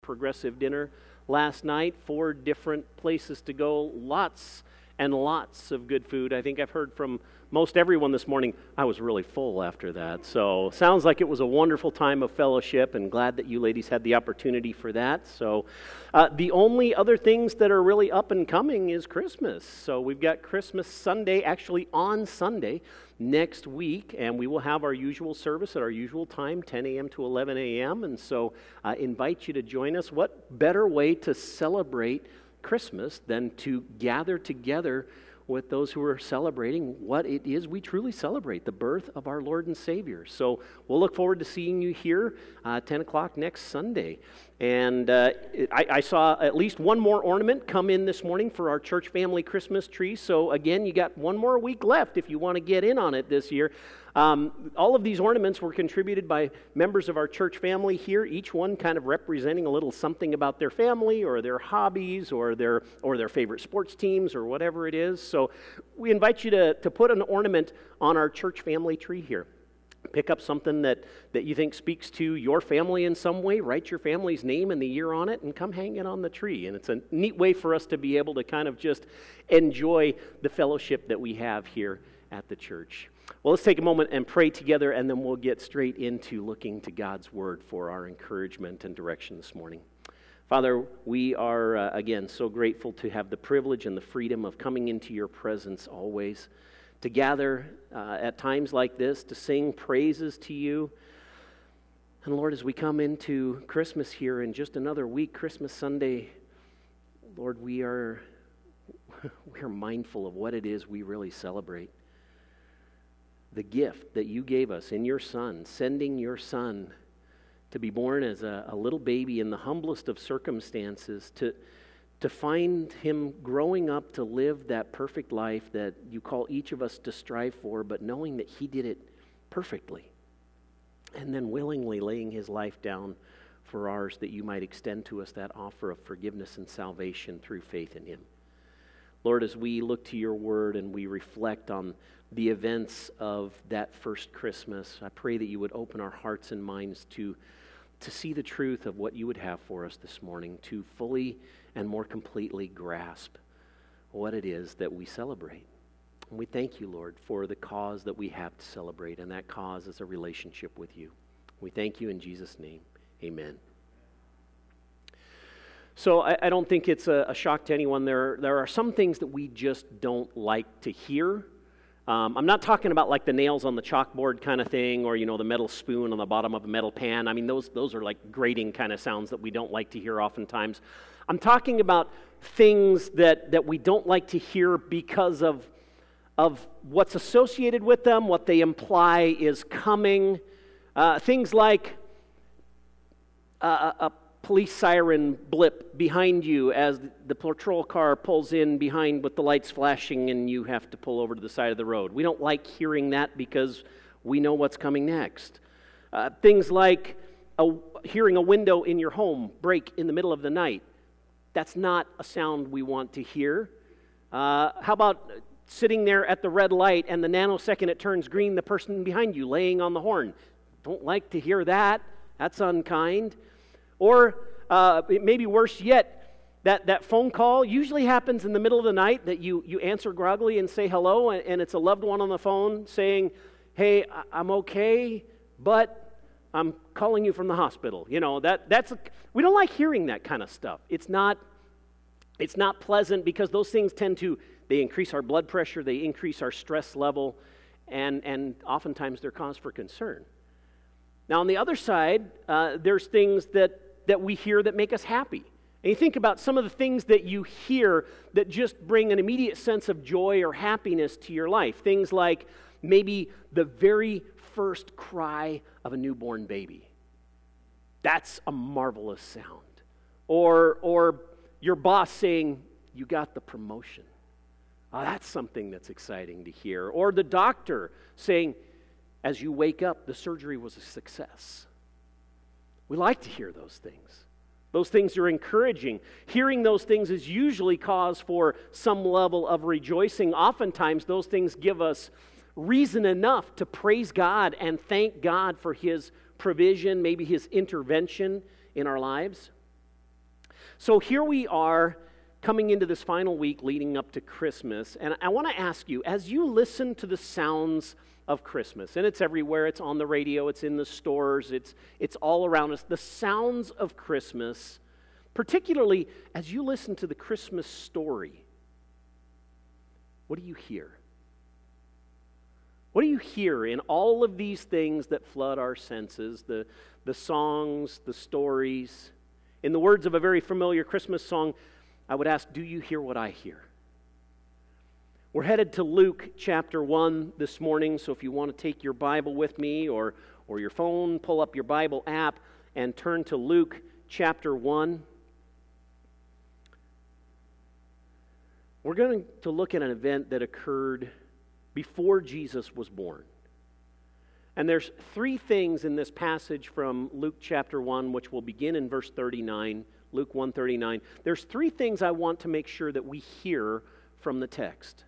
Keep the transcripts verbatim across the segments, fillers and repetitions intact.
Progressive dinner last night. Four different places to go. Lots and lots of good food. I think I've heard from most everyone this morning. I was really full after that. So sounds like it was a wonderful time of fellowship, and glad that you ladies had the opportunity for that. So uh, the only other things that are really up and coming is Christmas. So we've got Christmas Sunday, actually on Sunday next week, and we will have our usual service at our usual time, ten a.m. to eleven a.m. And so I uh, invite you to join us. What better way to celebrate Christmas than to gather together with those who are celebrating what it is we truly celebrate, the birth of our Lord and Savior. So we'll look forward to seeing you here uh, ten o'clock next Sunday. And uh, I, I saw at least one more ornament come in this morning for our church family Christmas tree. So again, you got one more week left if you want to get in on it this year. Um, all of these ornaments were contributed by members of our church family here, each one kind of representing a little something about their family or their hobbies or their or their favorite sports teams or whatever it is. So we invite you to, to put an ornament on our church family tree here. Pick up something that, that you think speaks to your family in some way, write your family's name and the year on it, and come hang it on the tree. And it's a neat way for us to be able to kind of just enjoy the fellowship that we have here at the church. Well, let's take a moment and pray together, and then we'll get straight into looking to God's Word for our encouragement and direction this morning. Father, we are, uh, again, so grateful to have the privilege and the freedom of coming into your presence always, to gather uh, at times like this, to sing praises to you. And Lord, as we come into Christmas here in just another week, Christmas Sunday, Lord, we are, we are mindful of what it is we really celebrate. The gift that you gave us in your Son, sending your Son to be born as a, a little baby in the humblest of circumstances, to, to find him growing up to live that perfect life that you call each of us to strive for, but knowing that he did it perfectly, and then willingly laying his life down for ours, that you might extend to us that offer of forgiveness and salvation through faith in him. Lord, as we look to your word and we reflect on the events of that first Christmas, I pray that you would open our hearts and minds to, to see the truth of what you would have for us this morning, to fully and more completely grasp what it is that we celebrate. And we thank you, Lord, for the cause that we have to celebrate, and that cause is a relationship with you. We thank you in Jesus' name. Amen. So I, I don't think it's a, a shock to anyone. There, there are some things that we just don't like to hear. Um, I'm not talking about like the nails on the chalkboard kind of thing, or, you know, the metal spoon on the bottom of a metal pan. I mean, those those are like grating kind of sounds that we don't like to hear oftentimes. I'm talking about things that, that we don't like to hear because of, of what's associated with them, what they imply is coming. Uh, things like a, a police siren blip behind you as the patrol car pulls in behind with the lights flashing and you have to pull over to the side of the road. We don't like hearing that because we know what's coming next. Uh, things like a, hearing a window in your home break in the middle of the night. That's not a sound we want to hear. Uh, how about sitting there at the red light and the nanosecond it turns green, the person behind you laying on the horn? Don't like to hear that. That's unkind. Or uh, maybe worse yet, that, that phone call usually happens in the middle of the night that you, you answer groggily and say hello, and, and it's a loved one on the phone saying, hey, I'm okay, but I'm calling you from the hospital. You know, that that's a, we don't like hearing that kind of stuff. It's not, it's not pleasant because those things tend to, they increase our blood pressure, they increase our stress level, and, and oftentimes they're cause for concern. Now, on the other side, uh, there's things that that we hear that make us happy. And you think about some of the things that you hear that just bring an immediate sense of joy or happiness to your life. Things like maybe the very first cry of a newborn baby. That's a marvelous sound. Or, or your boss saying, you got the promotion. Oh, that's something that's exciting to hear. Or the doctor saying, as you wake up, the surgery was a success. We like to hear those things. Those things are encouraging. Hearing those things is usually cause for some level of rejoicing. Oftentimes, those things give us reason enough to praise God and thank God for His provision, maybe His intervention in our lives. So here we are coming into this final week leading up to Christmas, and I want to ask you, as you listen to the sounds of Christmas, and it's everywhere, it's on the radio, it's in the stores, it's, it's all around us, the sounds of Christmas, particularly as you listen to the Christmas story, what do you hear? What do you hear in all of these things that flood our senses, the, the songs, the stories? In the words of a very familiar Christmas song, I would ask, do you hear what I hear? We're headed to Luke chapter one this morning, so if you want to take your Bible with me or, or your phone, pull up your Bible app and turn to Luke chapter one. We're going to look at an event that occurred before Jesus was born. And there's three things in this passage from Luke chapter one, which will begin in verse thirty-nine, Luke one thirty-nine. There's three things I want to make sure that we hear from the text.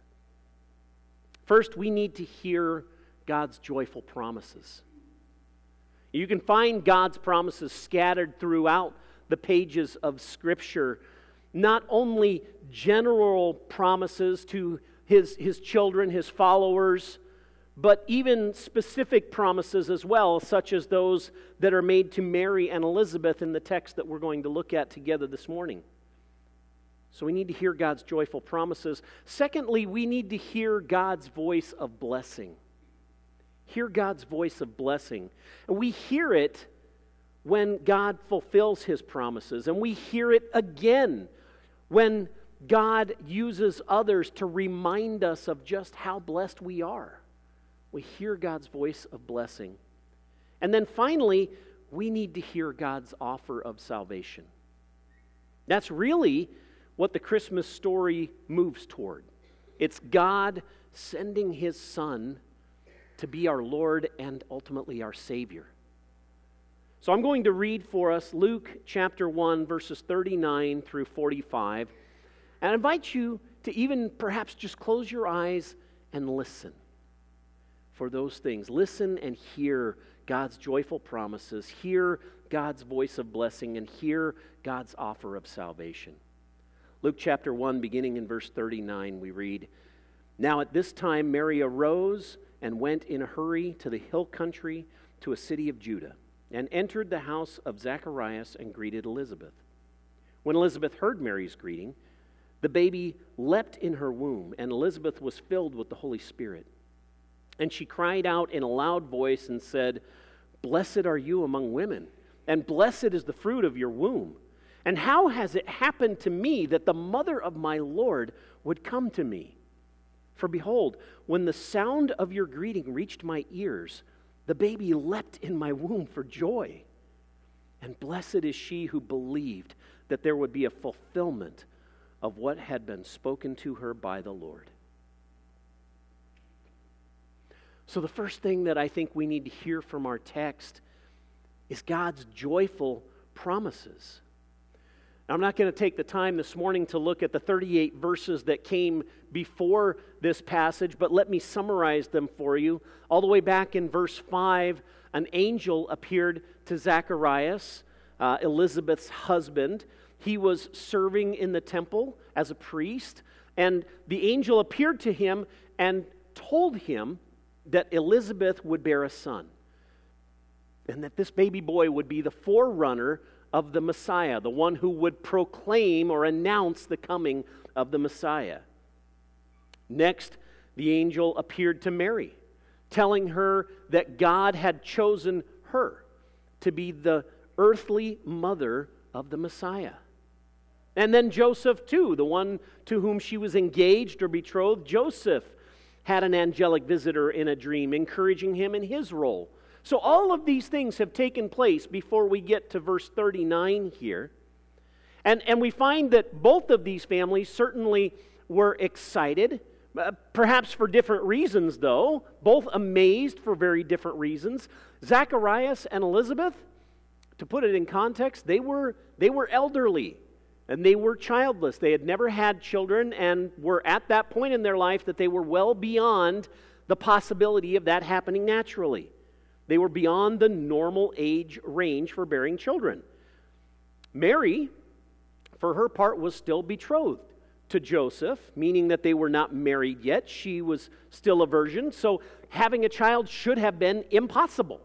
First, we need to hear God's joyful promises. You can find God's promises scattered throughout the pages of Scripture, not only general promises to his, his children, his followers, but even specific promises as well, such as those that are made to Mary and Elizabeth in the text that we're going to look at together this morning. So we need to hear God's joyful promises. Secondly, we need to hear God's voice of blessing. Hear God's voice of blessing. And we hear it when God fulfills His promises, and we hear it again when God uses others to remind us of just how blessed we are. We hear God's voice of blessing. And then finally, we need to hear God's offer of salvation. That's really what the Christmas story moves toward. It's God sending His Son to be our Lord and ultimately our Savior. So I'm going to read for us Luke chapter one, verses thirty-nine through forty-five. And I invite you to even perhaps just close your eyes and listen for those things. Listen and hear God's joyful promises. Hear God's voice of blessing and hear God's offer of salvation. Luke chapter one, beginning in verse thirty-nine, we read, "Now at this time Mary arose and went in a hurry to the hill country to a city of Judah, and entered the house of Zacharias and greeted Elizabeth. When Elizabeth heard Mary's greeting, the baby leapt in her womb, and Elizabeth was filled with the Holy Spirit. And she cried out in a loud voice and said, 'Blessed are you among women, and blessed is the fruit of your womb. And how has it happened to me that the mother of my Lord would come to me? For behold, when the sound of your greeting reached my ears, the baby leapt in my womb for joy. And blessed is she who believed that there would be a fulfillment of what had been spoken to her by the Lord.'" So the first thing that I think we need to hear from our text is God's joyful promises. Now, I'm not going to take the time this morning to look at the thirty-eight verses that came before this passage, but let me summarize them for you. All the way back in verse five, an angel appeared to Zacharias, uh, Elizabeth's husband. He was serving in the temple as a priest, and the angel appeared to him and told him that Elizabeth would bear a son, and that this baby boy would be the forerunner of the Messiah, the one who would proclaim or announce the coming of the Messiah. Next, the angel appeared to Mary, telling her that God had chosen her to be the earthly mother of the Messiah. And then Joseph too, the one to whom she was engaged or betrothed, Joseph had an angelic visitor in a dream, encouraging him in his role. So all of these things have taken place before we get to verse thirty-nine here. And, and we find that both of these families certainly were excited, uh, perhaps for different reasons though, both amazed for very different reasons. Zacharias and Elizabeth, to put it in context, they were, they were elderly. And they were childless. They had never had children and were at that point in their life that they were well beyond the possibility of that happening naturally. They were beyond the normal age range for bearing children. Mary, for her part, was still betrothed to Joseph, meaning that they were not married yet. She was still a virgin, so having a child should have been impossible.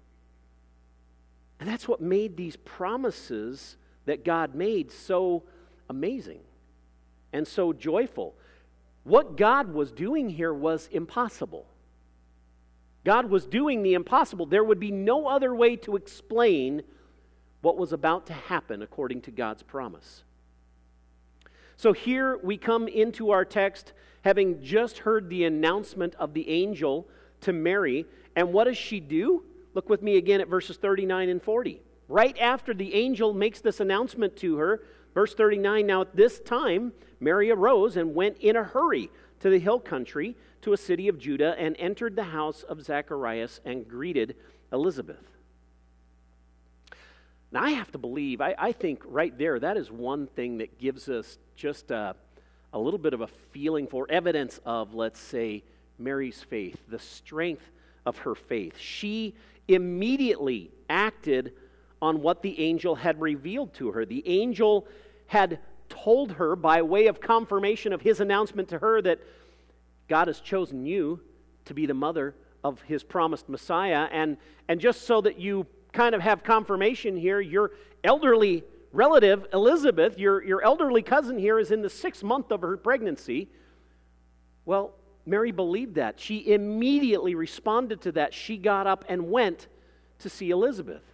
And that's what made these promises that God made so amazing and so joyful. What God was doing here was impossible. God was doing the impossible. There would be no other way to explain what was about to happen according to God's promise. So here we come into our text having just heard the announcement of the angel to Mary. And what does she do? Look with me again at verses thirty-nine and forty. Right after the angel makes this announcement to her, verse thirty-nine, now at this time Mary arose and went in a hurry to the hill country, to a city of Judah, and entered the house of Zacharias and greeted Elizabeth. Now I have to believe, I, I think right there, that is one thing that gives us just a, a little bit of a feeling for, evidence of, let's say, Mary's faith, the strength of her faith. She immediately acted on what the angel had revealed to her. The angel had told her by way of confirmation of his announcement to her that God has chosen you to be the mother of his promised Messiah. And, and just so that you kind of have confirmation here, your elderly relative, Elizabeth, your, your elderly cousin here, is in the sixth month of her pregnancy. Well, Mary believed that. She immediately responded to that. She got up and went to see Elizabeth.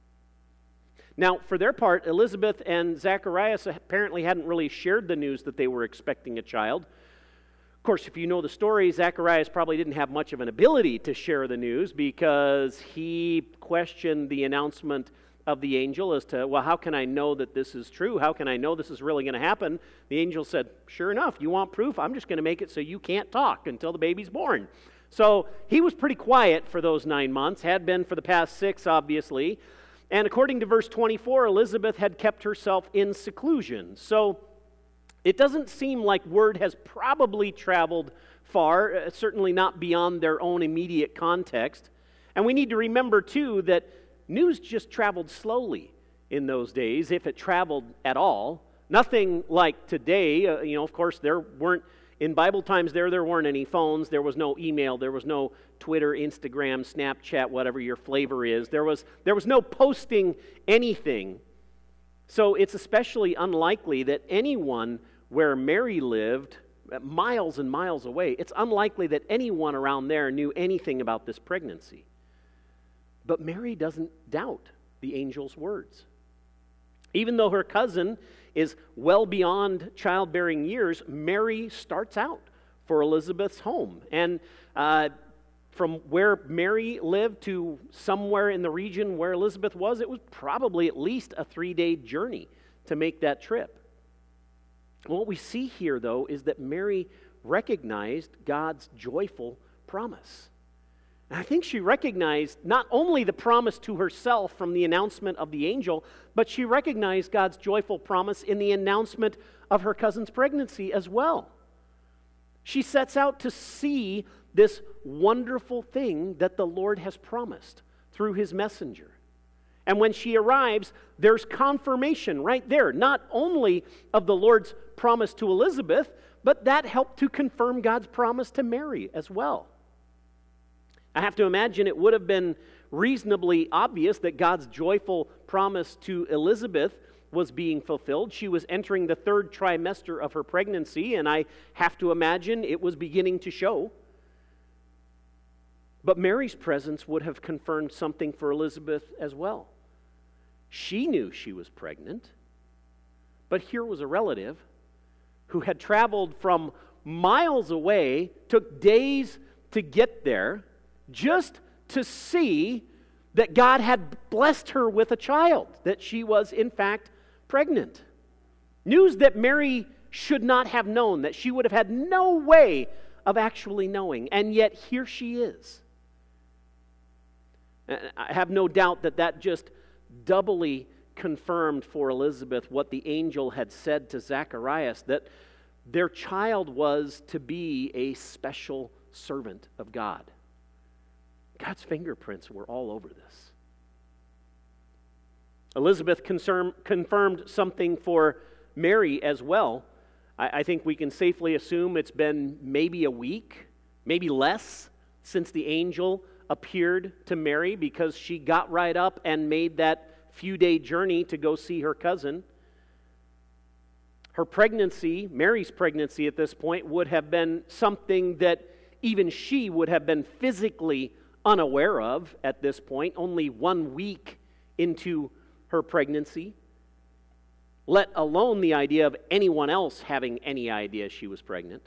Now, for their part, Elizabeth and Zacharias apparently hadn't really shared the news that they were expecting a child. Of course, if you know the story, Zacharias probably didn't have much of an ability to share the news because he questioned the announcement of the angel as to, well, how can I know that this is true? How can I know this is really going to happen? The angel said, sure enough, you want proof? I'm just going to make it so you can't talk until the baby's born. So he was pretty quiet for those nine months, had been for the past six, obviously. And according to verse twenty-four, Elizabeth had kept herself in seclusion. So it doesn't seem like word has probably traveled far, uh, certainly not beyond their own immediate context. And we need to remember, too, that news just traveled slowly in those days, if it traveled at all. Nothing like today. Uh, you know, of course, there weren't, in Bible times there, there weren't any phones. There was no email. There was no Twitter, Instagram, Snapchat, whatever your flavor is. There was, there was no posting anything. So it's especially unlikely that anyone where Mary lived, miles and miles away, it's unlikely that anyone around there knew anything about this pregnancy. But Mary doesn't doubt the angel's words. Even though her cousin is well beyond childbearing years, Mary starts out for Elizabeth's home. And uh, from where Mary lived to somewhere in the region where Elizabeth was, it was probably at least a three-day journey to make that trip. What we see here, though, is that Mary recognized God's joyful promise. And I think she recognized not only the promise to herself from the announcement of the angel, but she recognized God's joyful promise in the announcement of her cousin's pregnancy as well. She sets out to see this wonderful thing that the Lord has promised through his messenger. And when she arrives, there's confirmation right there, not only of the Lord's promise to Elizabeth, but that helped to confirm God's promise to Mary as well. I have to imagine it would have been reasonably obvious that God's joyful promise to Elizabeth was being fulfilled. She was entering the third trimester of her pregnancy, and I have to imagine it was beginning to show. But Mary's presence would have confirmed something for Elizabeth as well. She knew she was pregnant, but here was a relative who had traveled from miles away, took days to get there, just to see that God had blessed her with a child, that she was in fact pregnant. News that Mary should not have known, that she would have had no way of actually knowing, and yet here she is. I have no doubt that that just doubly confirmed for Elizabeth what the angel had said to Zacharias, that their child was to be a special servant of God. God's fingerprints were all over this. Elizabeth confirmed something for Mary as well. I, I think we can safely assume it's been maybe a week, maybe less, since the angel appeared to Mary, because she got right up and made that few-day journey to go see her cousin. Her pregnancy, Mary's pregnancy at this point, would have been something that even she would have been physically unaware of at this point, only one week into her pregnancy, let alone the idea of anyone else having any idea she was pregnant.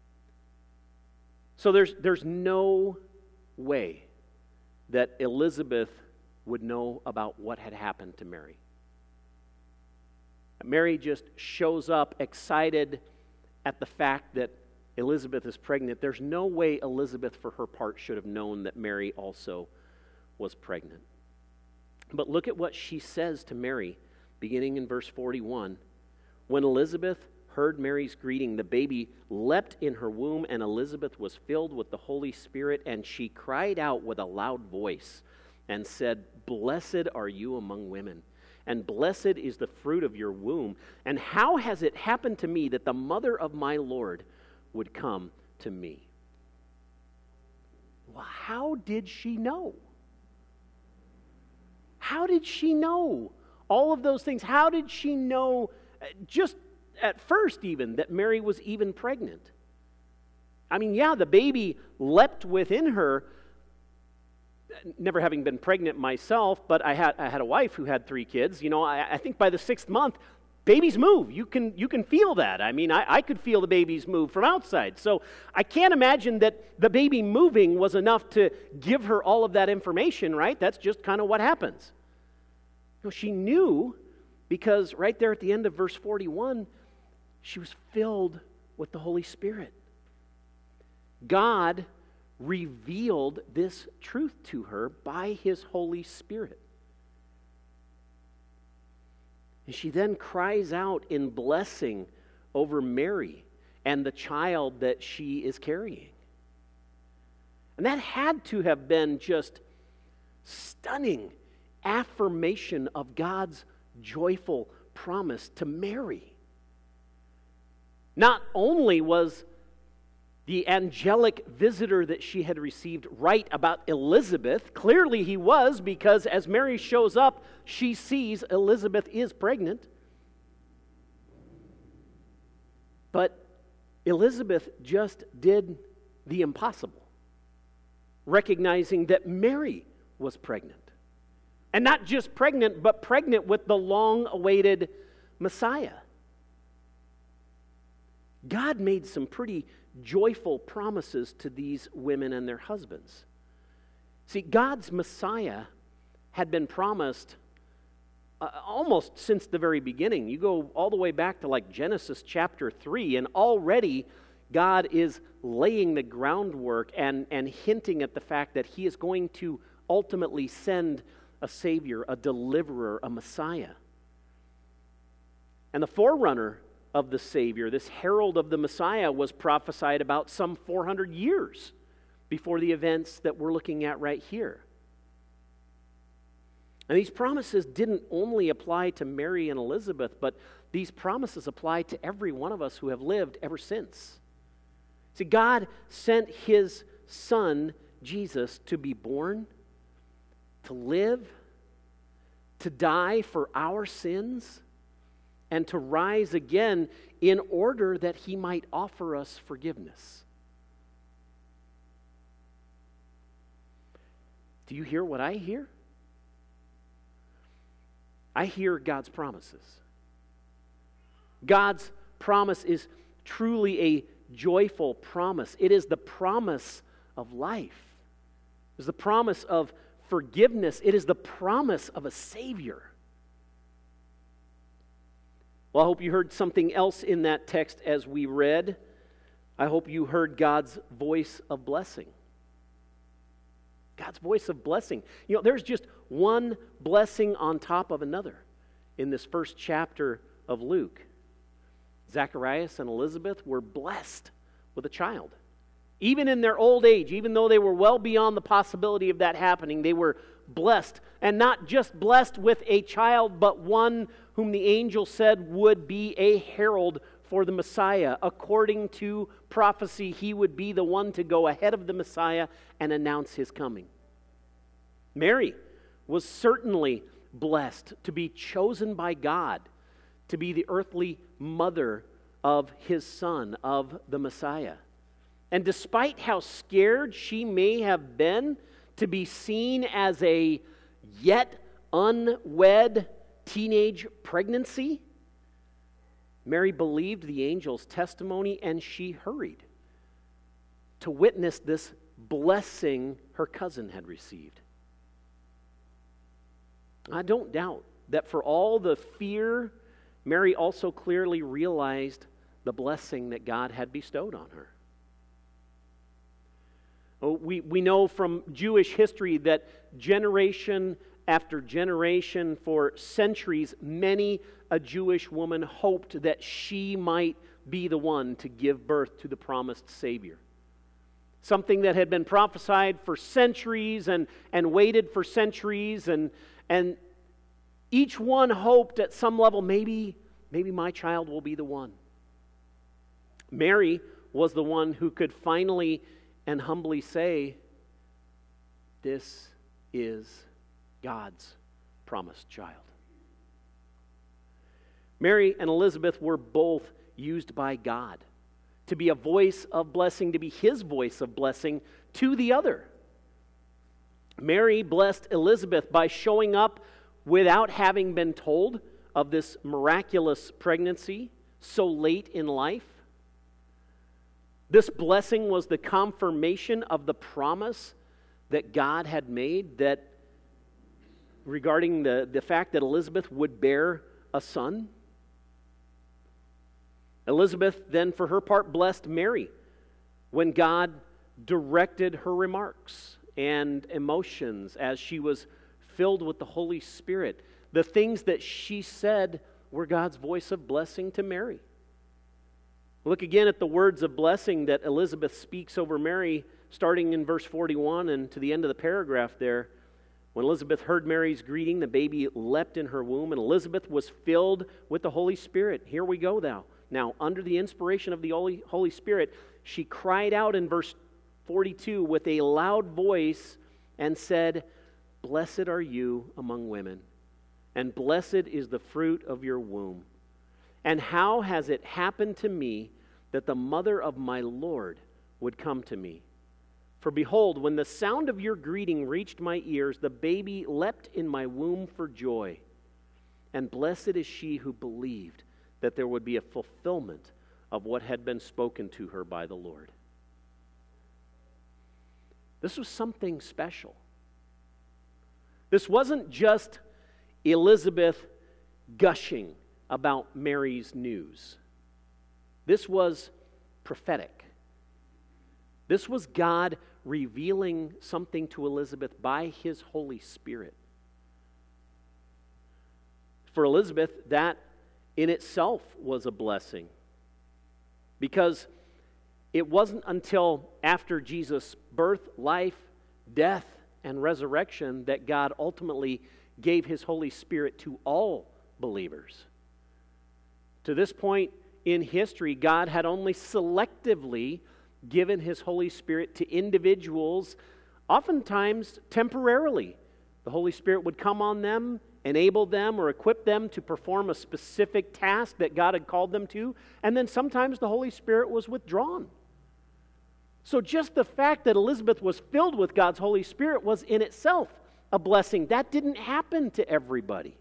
So there's, there's no way that Elizabeth would know about what had happened to Mary. Mary just shows up excited at the fact that Elizabeth is pregnant. There's no way Elizabeth, for her part, should have known that Mary also was pregnant. But look at what she says to Mary, beginning in verse forty-one. When Elizabeth heard Mary's greeting, the baby leapt in her womb, and Elizabeth was filled with the Holy Spirit, and she cried out with a loud voice and said, "Blessed are you among women, and blessed is the fruit of your womb. And how has it happened to me that the mother of my Lord would come to me?" Well, how did she know? How did she know all of those things? How did she know, just at first even, that Mary was even pregnant? I mean, yeah, the baby leapt within her. Never having been pregnant myself, but I had I had a wife who had three kids. You know, I, I think by the sixth month, babies move. You can you can feel that. I mean, I, I could feel the babies move from outside. So I can't imagine that the baby moving was enough to give her all of that information, right? That's just kind of what happens. No, she knew, because right there at the end of verse forty-one, she was filled with the Holy Spirit. God revealed this truth to her by His Holy Spirit. And she then cries out in blessing over Mary and the child that she is carrying. And that had to have been just stunning affirmation of God's joyful promise to Mary. Not only was the angelic visitor that she had received right about Elizabeth, clearly he was, because as Mary shows up, she sees Elizabeth is pregnant. But Elizabeth just did the impossible, recognizing that Mary was pregnant. And not just pregnant, but pregnant with the long-awaited Messiah. God made some pretty joyful promises to these women and their husbands. See, God's Messiah had been promised uh, almost since the very beginning. You go all the way back to like Genesis chapter three, and already God is laying the groundwork and, and hinting at the fact that He is going to ultimately send a Savior, a deliverer, a Messiah. And the forerunner of the Savior, this herald of the Messiah, was prophesied about some four hundred years before the events that we're looking at right here. And these promises didn't only apply to Mary and Elizabeth, but these promises apply to every one of us who have lived ever since. See, God sent His Son, Jesus, to be born, to live, to die for our sins, and to rise again in order that He might offer us forgiveness. Do you hear what I hear? I hear God's promises. God's promise is truly a joyful promise. It is the promise of life. It is the promise of forgiveness. It is the promise of a Savior. Well, I hope you heard something else in that text as we read. I hope you heard God's voice of blessing. God's voice of blessing. You know, there's just one blessing on top of another in this first chapter of Luke. Zacharias and Elizabeth were blessed with a child. Even in their old age, even though they were well beyond the possibility of that happening, they were blessed. And not just blessed with a child, but one whom the angel said would be a herald for the Messiah. According to prophecy, he would be the one to go ahead of the Messiah and announce his coming. Mary was certainly blessed to be chosen by God to be the earthly mother of his son, of the Messiah. And despite how scared she may have been to be seen as a yet unwed teenage pregnancy, Mary believed the angel's testimony and she hurried to witness this blessing her cousin had received. I don't doubt that for all the fear, Mary also clearly realized the blessing that God had bestowed on her. Oh, we, we know from Jewish history that generation after generation, for centuries, many a Jewish woman hoped that she might be the one to give birth to the promised Savior. Something that had been prophesied for centuries and, and waited for centuries, and, and each one hoped at some level, maybe, maybe my child will be the one. Mary was the one who could finally and humbly say, this is God's promised child. Mary and Elizabeth were both used by God to be a voice of blessing, to be his voice of blessing to the other. Mary blessed Elizabeth by showing up without having been told of this miraculous pregnancy so late in life. This blessing was the confirmation of the promise that God had made that regarding the, the fact that Elizabeth would bear a son. Elizabeth then, for her part, blessed Mary when God directed her remarks and emotions as she was filled with the Holy Spirit. The things that she said were God's voice of blessing to Mary. Look again at the words of blessing that Elizabeth speaks over Mary, starting in verse forty-one and to the end of the paragraph there. When Elizabeth heard Mary's greeting, the baby leapt in her womb, and Elizabeth was filled with the Holy Spirit. Here we go now. Now, under the inspiration of the Holy, Holy Spirit, she cried out in verse forty-two with a loud voice and said, "Blessed are you among women, and blessed is the fruit of your womb. And how has it happened to me that the mother of my Lord would come to me? For behold, when the sound of your greeting reached my ears, the baby leapt in my womb for joy. And blessed is she who believed that there would be a fulfillment of what had been spoken to her by the Lord." This was something special. This wasn't just Elizabeth gushing about Mary's news. This was prophetic. This was God revealing something to Elizabeth by his Holy Spirit. For Elizabeth, that in itself was a blessing, because it wasn't until after Jesus' birth, life, death, and resurrection that God ultimately gave his Holy Spirit to all believers. To this point in history, God had only selectively given his Holy Spirit to individuals, oftentimes temporarily. The Holy Spirit would come on them, enable them or equip them to perform a specific task that God had called them to, and then sometimes the Holy Spirit was withdrawn. So just the fact that Elizabeth was filled with God's Holy Spirit was in itself a blessing. That didn't happen to everybody.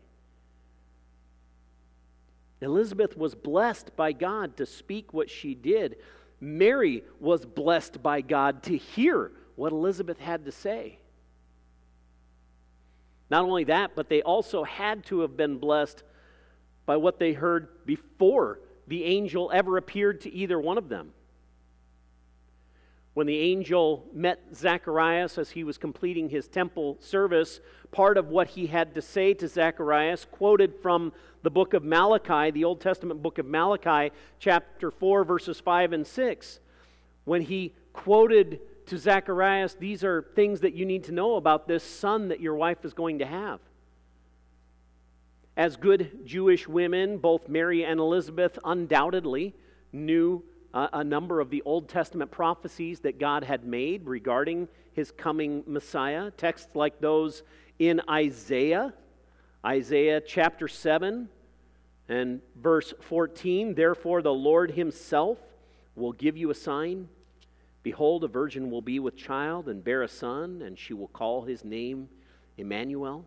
Elizabeth was blessed by God to speak what she did. Mary was blessed by God to hear what Elizabeth had to say. Not only that, but they also had to have been blessed by what they heard before the angel ever appeared to either one of them. When the angel met Zacharias as he was completing his temple service, part of what he had to say to Zacharias, quoted from the book of Malachi, the Old Testament book of Malachi, chapter four, verses five and six. When he quoted to Zacharias, these are things that you need to know about this son that your wife is going to have. As good Jewish women, both Mary and Elizabeth undoubtedly knew uh, a number of the Old Testament prophecies that God had made regarding his coming Messiah. Texts like those in Isaiah, Isaiah chapter seven and verse fourteen, "Therefore the Lord himself will give you a sign. Behold, a virgin will be with child and bear a son, and she will call his name Emmanuel."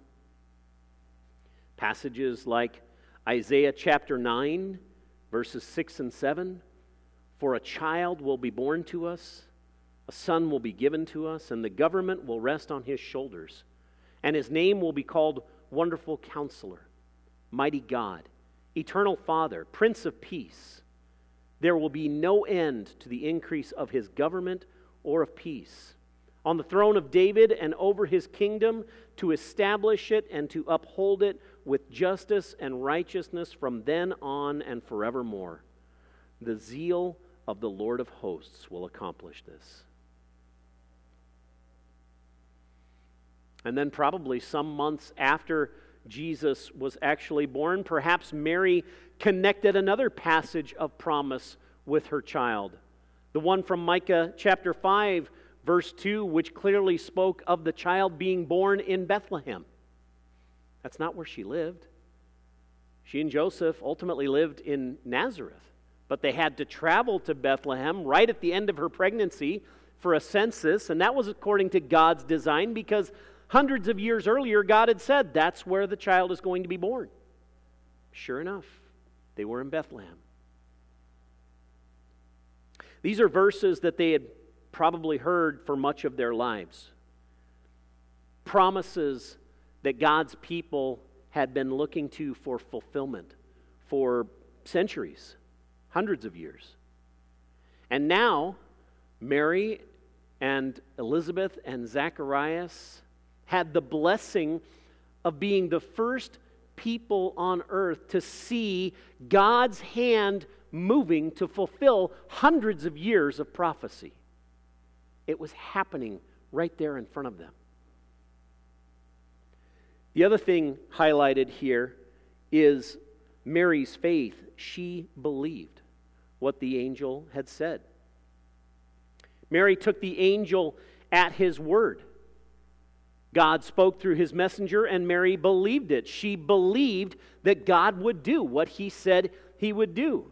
Passages like Isaiah chapter nine, verses six and seven, "For a child will be born to us, a son will be given to us, and the government will rest on his shoulders. And his name will be called Wonderful Counselor, Mighty God, Eternal Father, Prince of Peace. There will be no end to the increase of his government or of peace. On the throne of David and over his kingdom, to establish it and to uphold it with justice and righteousness from then on and forevermore. The zeal of the Lord of hosts will accomplish this." And then probably some months after Jesus was actually born, perhaps Mary connected another passage of promise with her child. The one from Micah chapter five, verse two, which clearly spoke of the child being born in Bethlehem. That's not where she lived. She and Joseph ultimately lived in Nazareth, but they had to travel to Bethlehem right at the end of her pregnancy for a census, and that was according to God's design because hundreds of years earlier, God had said that's where the child is going to be born. Sure enough, they were in Bethlehem. These are verses that they had probably heard for much of their lives. Promises that God's people had been looking to for fulfillment for centuries, hundreds of years. And now, Mary and Elizabeth and Zacharias had the blessing of being the first people on earth to see God's hand moving to fulfill hundreds of years of prophecy. It was happening right there in front of them. The other thing highlighted here is Mary's faith. She believed what the angel had said. Mary took the angel at his word. God spoke through his messenger, and Mary believed it. She believed that God would do what he said he would do.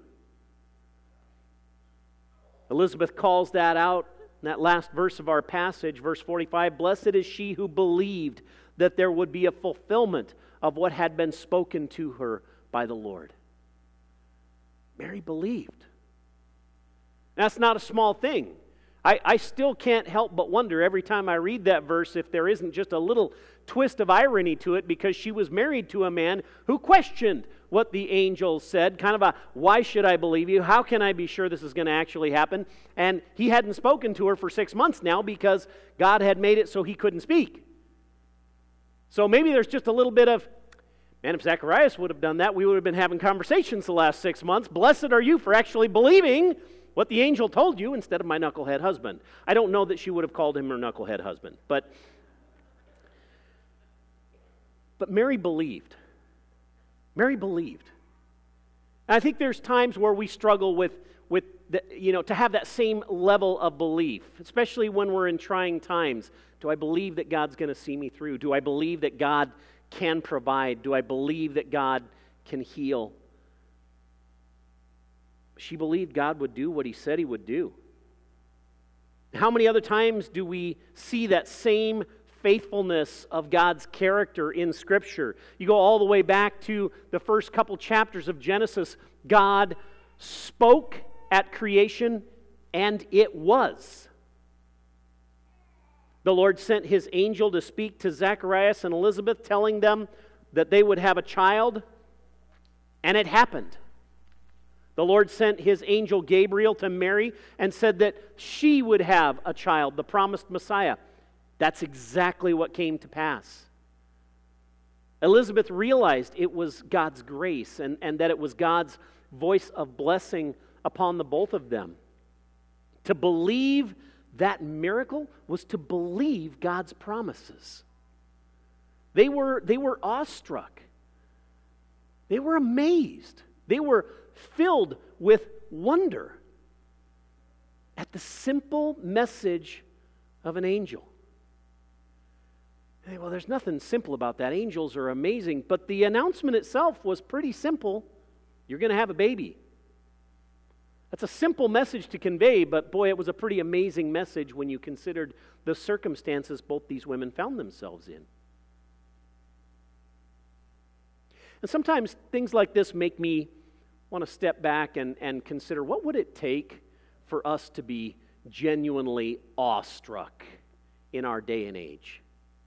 Elizabeth calls that out in that last verse of our passage, verse forty-five, "Blessed is she who believed that there would be a fulfillment of what had been spoken to her by the Lord." Mary believed. That's not a small thing. I, I still can't help but wonder every time I read that verse if there isn't just a little twist of irony to it, because she was married to a man who questioned what the angel said, kind of a, why should I believe you? How can I be sure this is going to actually happen? And he hadn't spoken to her for six months now because God had made it so he couldn't speak. So maybe there's just a little bit of, man, if Zacharias would have done that, we would have been having conversations the last six months. Blessed are you for actually believing what the angel told you instead of my knucklehead husband. I don't know that she would have called him her knucklehead husband, but but Mary believed. Mary believed. And I think there's times where we struggle with with the, you know, to have that same level of belief, especially when we're in trying times. Do I believe that God's going to see me through? Do I believe that God can provide? Do I believe that God can heal? She believed God would do what he said he would do. How many other times do we see that same faithfulness of God's character in Scripture? You go all the way back to the first couple chapters of Genesis. God spoke at creation, and it was. The Lord sent his angel to speak to Zacharias and Elizabeth, telling them that they would have a child, and it happened. The Lord sent his angel Gabriel to Mary and said that she would have a child, the promised Messiah. That's exactly what came to pass. Elizabeth realized it was God's grace and, and that it was God's voice of blessing upon the both of them. To believe that miracle was to believe God's promises. They were, they were awestruck. They were amazed. They were filled with wonder at the simple message of an angel. Hey, well, there's nothing simple about that. Angels are amazing, but the announcement itself was pretty simple. You're going to have a baby. That's a simple message to convey, but boy, it was a pretty amazing message when you considered the circumstances both these women found themselves in. And sometimes things like this make me want to step back and, and consider, what would it take for us to be genuinely awestruck in our day and age?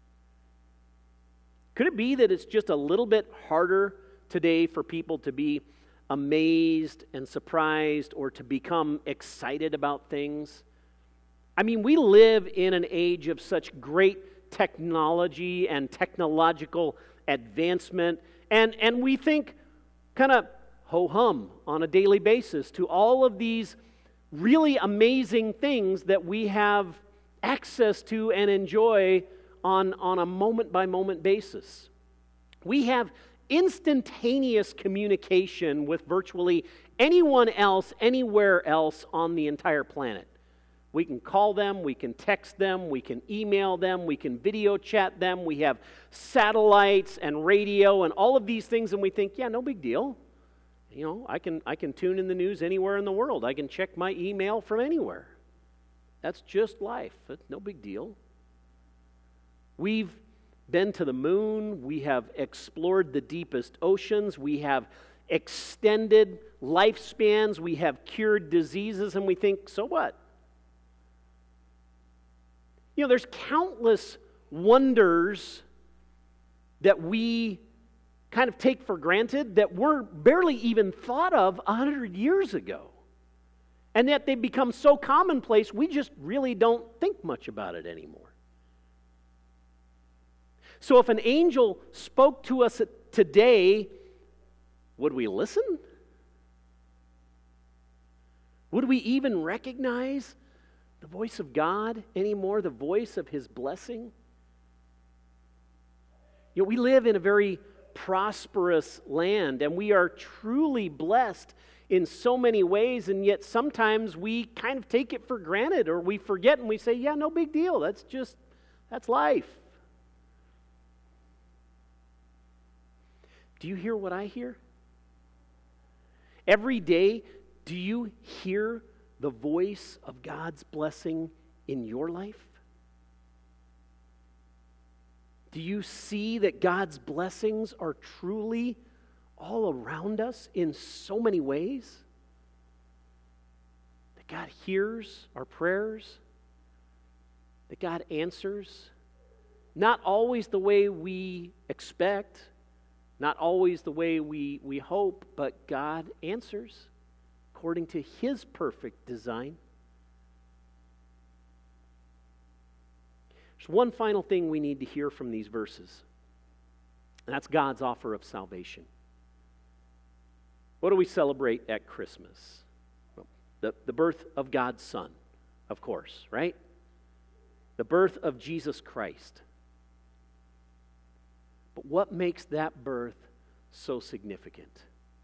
Could it be that it's just a little bit harder today for people to be amazed and surprised or to become excited about things? I mean, we live in an age of such great technology and technological advancement, and, and we think kind of ho-hum on a daily basis to all of these really amazing things that we have access to and enjoy on, on a moment-by-moment basis. We have instantaneous communication with virtually anyone else, anywhere else on the entire planet. We can call them, we can text them, we can email them, we can video chat them, we have satellites and radio and all of these things, and we think, yeah, no big deal. You know, I can I can tune in the news anywhere in the world. I can check my email from anywhere. That's just life. That's no big deal. We've been to the moon. We have explored the deepest oceans. We have extended lifespans. We have cured diseases, and we think, so what? You know, there's countless wonders that we kind of take for granted that were barely even thought of a hundred years ago. And yet they become so commonplace, we just really don't think much about it anymore. So if an angel spoke to us today, would we listen? Would we even recognize the voice of God anymore, the voice of His blessing? You know, we live in a very prosperous land, and we are truly blessed in so many ways, and yet sometimes we kind of take it for granted, or we forget and we say, yeah, no big deal. That's just, that's life. Do you hear what I hear? Every day, do you hear the voice of God's blessing in your life? Do you see that God's blessings are truly all around us in so many ways? That God hears our prayers, that God answers, not always the way we expect, not always the way we, we hope, but God answers according to His perfect design. There's one final thing we need to hear from these verses, and that's God's offer of salvation. What do we celebrate at Christmas? Well, the, the birth of God's Son, of course, right? The birth of Jesus Christ. But what makes that birth so significant?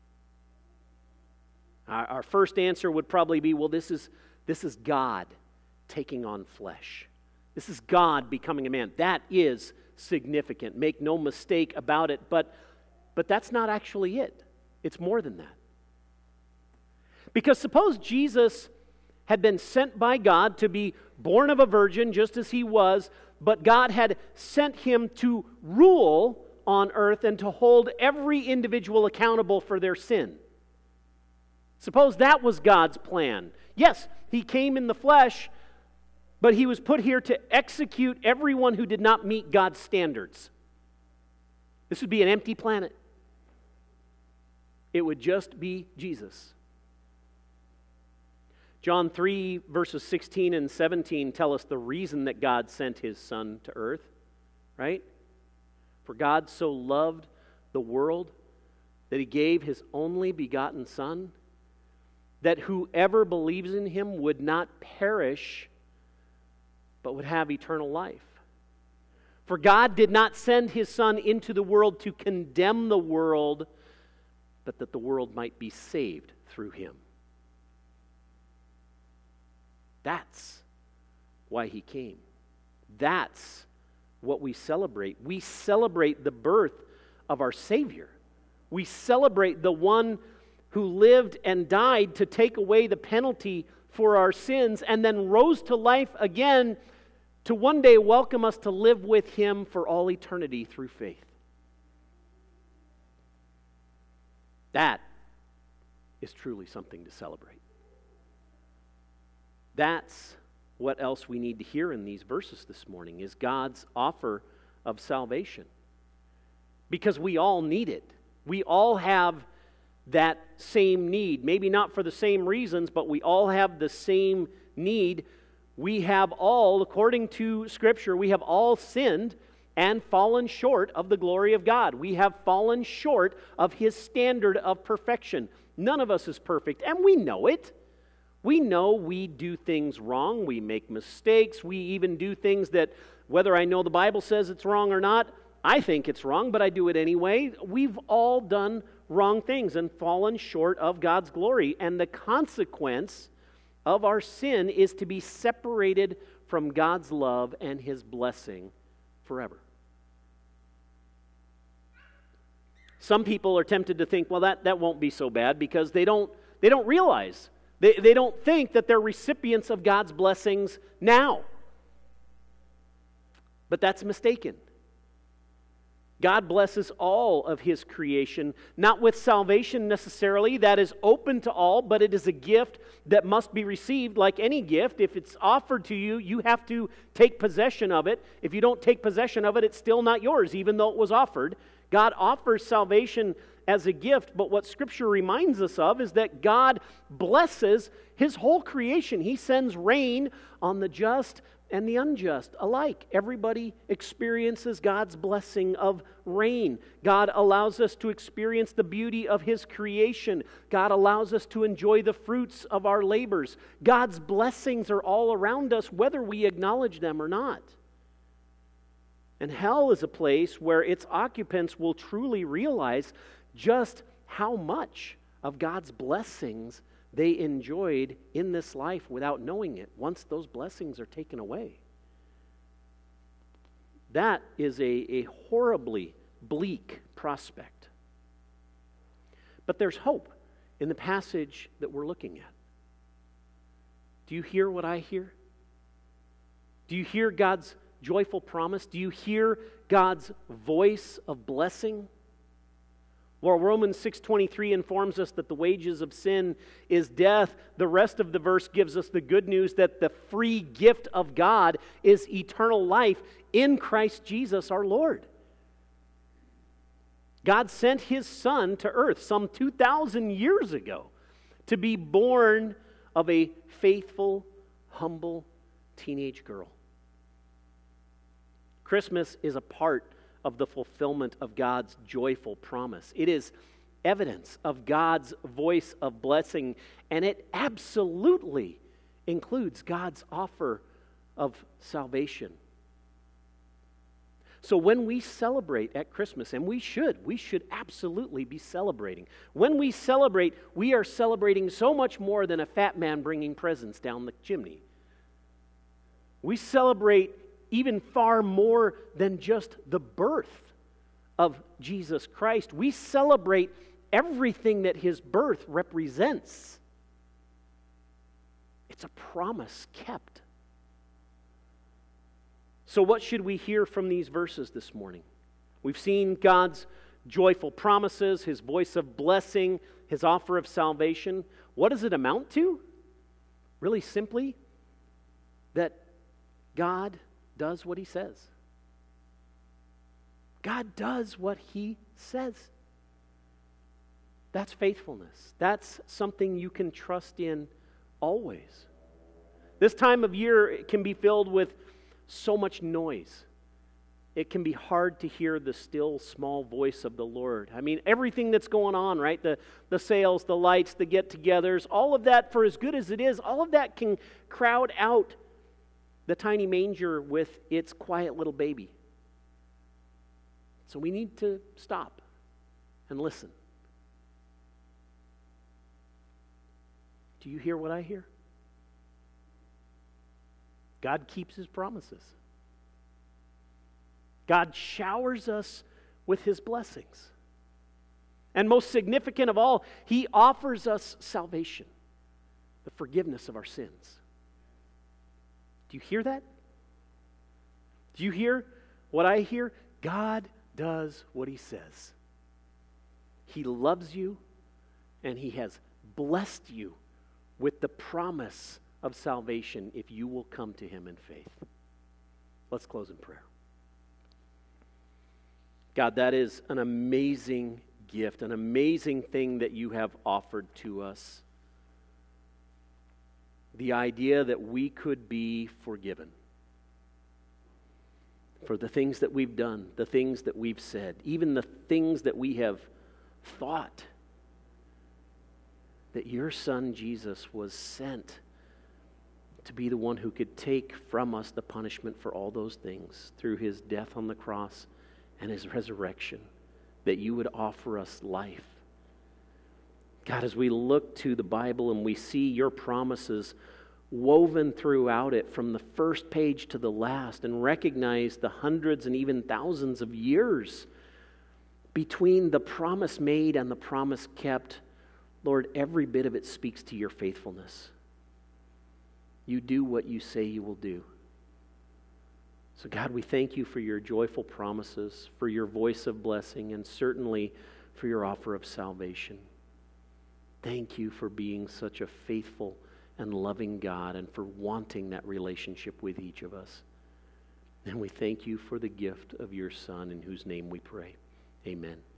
Our, our first answer would probably be, well, this is, this is God taking on flesh. This is God becoming a man. That is significant. Make no mistake about it. But, but that's not actually it. It's more than that. Because suppose Jesus had been sent by God to be born of a virgin just as He was, but God had sent Him to rule on earth and to hold every individual accountable for their sin. Suppose that was God's plan. Yes, He came in the flesh, but He was put here to execute everyone who did not meet God's standards. This would be an empty planet. It would just be Jesus. John three, verses sixteen and seventeen tell us the reason that God sent His Son to earth, right? For God so loved the world that He gave His only begotten Son, that whoever believes in Him would not perish, but would have eternal life. For God did not send his Son into the world to condemn the world, but that the world might be saved through him. That's why he came. That's what we celebrate. We celebrate the birth of our Savior. We celebrate the one who lived and died to take away the penalty for our sins and then rose to life again to one day welcome us to live with him for all eternity through faith. That is truly something to celebrate. That's what else we need to hear in these verses this morning, is God's offer of salvation. Because we all need it. We all have that same need. Maybe not for the same reasons, but we all have the same need. We have all, according to Scripture, we have all sinned and fallen short of the glory of God. We have fallen short of his standard of perfection. None of us is perfect, and we know it. We know we do things wrong. We make mistakes. We even do things that, whether I know the Bible says it's wrong or not, I think it's wrong, but I do it anyway. We've all done wrong things and fallen short of God's glory. And the consequence of our sin is to be separated from God's love and his blessing forever. Some people are tempted to think, well, that, that won't be so bad, because they don't, they don't realize, they, they don't think that they're recipients of God's blessings now. But that's mistaken. God blesses all of his creation, not with salvation necessarily. That is open to all, but it is a gift that must be received like any gift. If it's offered to you, you have to take possession of it. If you don't take possession of it, it's still not yours, even though it was offered. God offers salvation as a gift, but what Scripture reminds us of is that God blesses his whole creation. He sends rain on the just and the unjust alike. Everybody experiences God's blessing of rain. God allows us to experience the beauty of his creation. God allows us to enjoy the fruits of our labors. God's blessings are all around us, whether we acknowledge them or not. And hell is a place where its occupants will truly realize just how much of God's blessings they enjoyed in this life without knowing it, once those blessings are taken away. That is a, a horribly bleak prospect. But there's hope in the passage that we're looking at. Do you hear what I hear? Do you hear God's joyful promise? Do you hear God's voice of blessing? While Romans six twenty-three informs us that the wages of sin is death, the rest of the verse gives us the good news that the free gift of God is eternal life in Christ Jesus our Lord. God sent his Son to earth some two thousand years ago to be born of a faithful, humble teenage girl. Christmas is a part of the fulfillment of God's joyful promise. It is evidence of God's voice of blessing, and it absolutely includes God's offer of salvation. So when we celebrate at Christmas, and we should, we should absolutely be celebrating. When we celebrate, we are celebrating so much more than a fat man bringing presents down the chimney. We celebrate even far more than just the birth of Jesus Christ. We celebrate everything that his birth represents. It's a promise kept. So what should we hear from these verses this morning? We've seen God's joyful promises, his voice of blessing, his offer of salvation. What does it amount to? Really simply, that God does what he says. God does what he says. That's faithfulness. That's something you can trust in always. This time of year can be filled with so much noise. It can be hard to hear the still small voice of the Lord. I mean, everything that's going on, right? The, the sales, the lights, the get-togethers, all of that, for as good as it is, all of that can crowd out the tiny manger with its quiet little baby. So we need to stop and listen. Do you hear what I hear? God keeps his promises. God showers us with his blessings. And most significant of all, he offers us salvation, the forgiveness of our sins. Do you hear that? Do you hear what I hear? God does what he says. He loves you, and he has blessed you with the promise of salvation if you will come to him in faith. Let's close in prayer. God, that is an amazing gift, an amazing thing that you have offered to us. The idea that we could be forgiven for the things that we've done, the things that we've said, even the things that we have thought. That your Son Jesus was sent to be the one who could take from us the punishment for all those things through his death on the cross and his resurrection, that you would offer us life. God, as we look to the Bible and we see your promises woven throughout it from the first page to the last, and recognize the hundreds and even thousands of years between the promise made and the promise kept, Lord, every bit of it speaks to your faithfulness. You do what you say you will do. So God, we thank you for your joyful promises, for your voice of blessing, and certainly for your offer of salvation. Thank you for being such a faithful and loving God, and for wanting that relationship with each of us. And we thank you for the gift of your Son, in whose name we pray. Amen.